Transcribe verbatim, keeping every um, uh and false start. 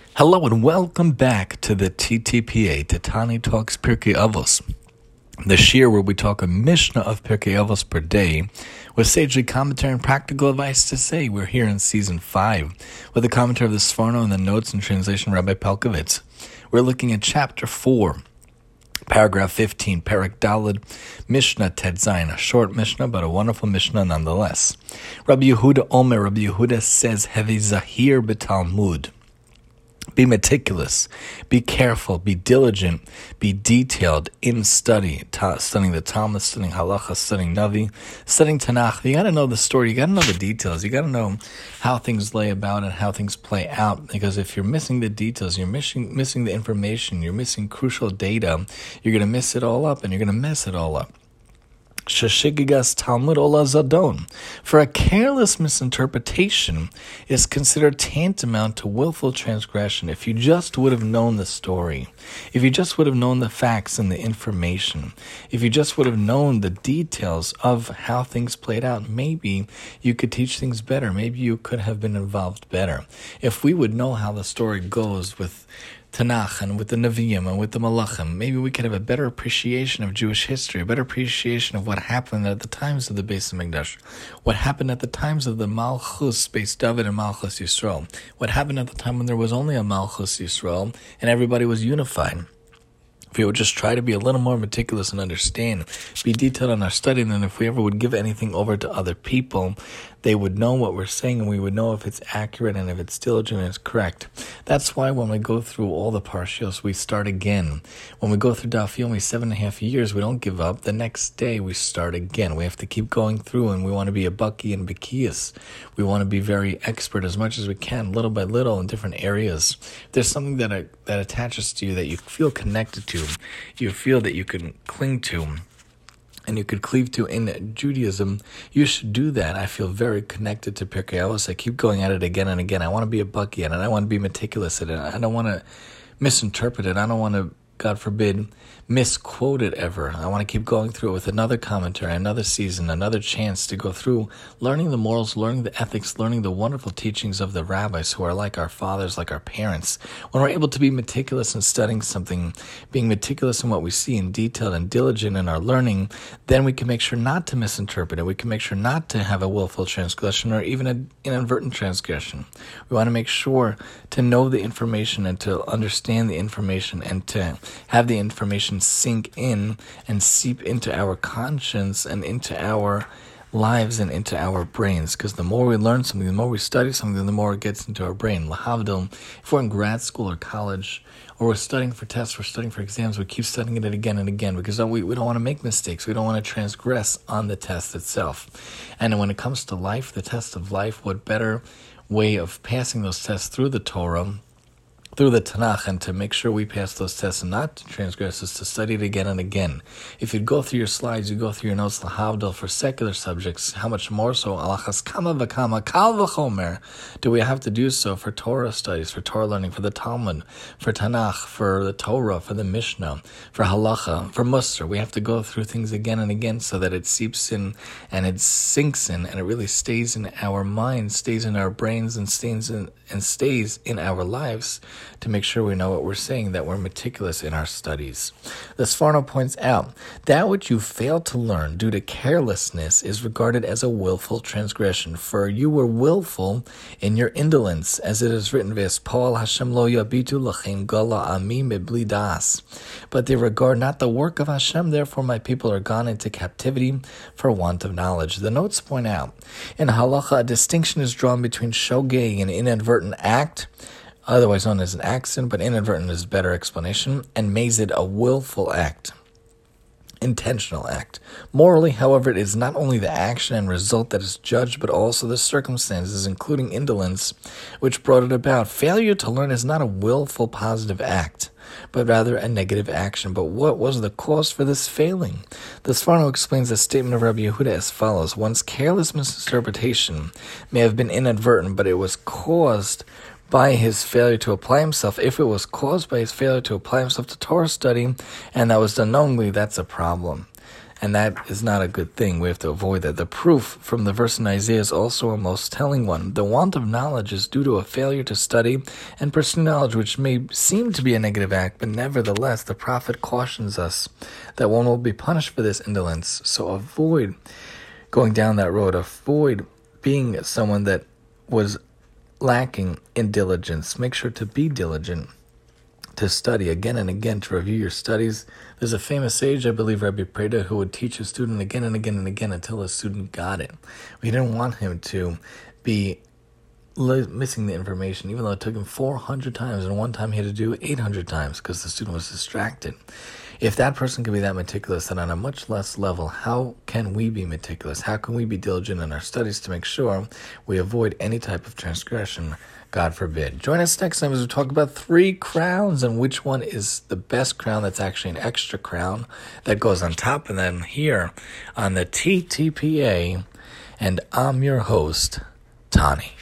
Hello and welcome back to the T T P A, Titani Talks Pirkei Avos, the shir where we talk a Mishnah of Pirkei Avos per day, with sagely commentary and practical advice to say. We're here in season five, with the commentary of the Sforno and the notes and translation Rabbi Pelkovitz. We're looking at chapter four, paragraph fifteen, Perek Daled, Mishnah Tet Zayin, a short Mishnah, but a wonderful Mishnah nonetheless. Rabbi Yehuda Omer, Rabbi Yehuda says, Hevi Zahir b'Talmud. Be meticulous, be careful, be diligent, be detailed in study, ta- studying the Talmud, studying Halacha, studying Navi, studying Tanakh. You got to know the story, you got to know the details, you got to know how things lay about and how things play out, because if you're missing the details, you're missing, missing the information, you're missing crucial data, you're going to miss it all up and you're going to mess it all up. Sheshigigas Talmud Ola Zadon. For a careless misinterpretation is considered tantamount to willful transgression. If you just would have known the story, if you just would have known the facts and the information, if you just would have known the details of how things played out, maybe you could teach things better. Maybe you could have been involved better. If we would know how the story goes with Tanakh and with the Nevi'im and with the Malachim, maybe we could have a better appreciation of Jewish history, a better appreciation of what happened at the times of the Beis Hamikdash, what happened at the times of the Malchus, Beis David and Malchus Yisrael, what happened at the time when there was only a Malchus Yisrael and everybody was unified. If we would just try to be a little more meticulous and understand, be detailed in our study, and then if we ever would give anything over to other people, they would know what we're saying and we would know if it's accurate and if it's diligent and it's correct. That's why when we go through all the parshios, we start again. When we go through Daf Yomi seven and a half years, we don't give up. The next day we start again. We have to keep going through, and we want to be a Baki and Bekias. We want to be very expert as much as we can, little by little in different areas. If there's something that uh, that attaches to you, that you feel connected to, you feel that you can cling to, and you could cleave to in Judaism, you should do that. I feel very connected to Pirkei Avos. I keep going at it again and again. I want to be a Baki at it, and I want to be meticulous at it. I don't want to misinterpret it. I don't want to, God forbid, misquote it ever. I want to keep going through it with another commentary, another season, another chance to go through learning the morals, learning the ethics, learning the wonderful teachings of the rabbis who are like our fathers, like our parents. When we're able to be meticulous in studying something, being meticulous in what we see and detailed and diligent in our learning, then we can make sure not to misinterpret it. We can make sure not to have a willful transgression or even an inadvertent transgression. We want to make sure to know the information and to understand the information and to have the information sink in and seep into our conscience and into our lives and into our brains, because the more we learn something, the more we study something, the more it gets into our brain. Lahavdil, if we're in grad school or college, or we're studying for tests, we're studying for exams, we keep studying it again and again, because we, we don't want to make mistakes. We don't want to transgress on the test itself. And when it comes to life, the test of life, what better way of passing those tests through the Torah, through the Tanakh, and to make sure we pass those tests and not to transgress is to study it again and again. If you go through your slides, you go through your notes, lahavdil, for secular subjects, how much more so, alachas kama v'kama kal v'chomer, do we have to do so for Torah studies, for Torah learning, for the Talmud, for Tanakh, for the Torah, for the Mishnah, for Halacha, for Musar. We have to go through things again and again so that it seeps in and it sinks in and it really stays in our minds, stays in our brains, and stays in, and stays in our lives, to make sure we know what we're saying, that we're meticulous in our studies. The Sforno points out, that which you fail to learn due to carelessness is regarded as a willful transgression, for you were willful in your indolence, as it is written, V'espal Hashem lo yabitu lachem gala ami mibli das. But they regard not the work of Hashem, therefore my people are gone into captivity for want of knowledge. The notes point out, in halacha, a distinction is drawn between shogeg, an inadvertent act, otherwise known as an accident, but inadvertent is a better explanation, and mazid, a willful act, intentional act. Morally, however, it is not only the action and result that is judged, but also the circumstances, including indolence, which brought it about. Failure to learn is not a willful positive act, but rather a negative action. But what was the cause for this failing? The Sforno explains the statement of Rabbi Yehuda as follows: one's careless misinterpretation may have been inadvertent, but it was caused by his failure to apply himself. If it was caused by his failure to apply himself to Torah study, and that was done knowingly, that's a problem. And that is not a good thing. We have to avoid that. The proof from the verse in Isaiah is also a most telling one. The want of knowledge is due to a failure to study and pursue knowledge, which may seem to be a negative act, but nevertheless, the prophet cautions us that one will be punished for this indolence. So avoid going down that road. Avoid being someone that was lacking in diligence. Make sure to be diligent, to study again and again, to review your studies. There's a famous sage, I believe, Rabbi Preda, who would teach a student again and again and again until a student got it. We didn't want him to be li- missing the information, even though it took him four hundred times, and one time he had to do eight hundred times because the student was distracted. If that person can be that meticulous, then on a much less level, how can we be meticulous? How can we be diligent in our studies to make sure we avoid any type of transgression? God forbid. Join us next time as we talk about three crowns and which one is the best crown that's actually an extra crown that goes on top of them here on the T T P A. And I'm your host, Tani.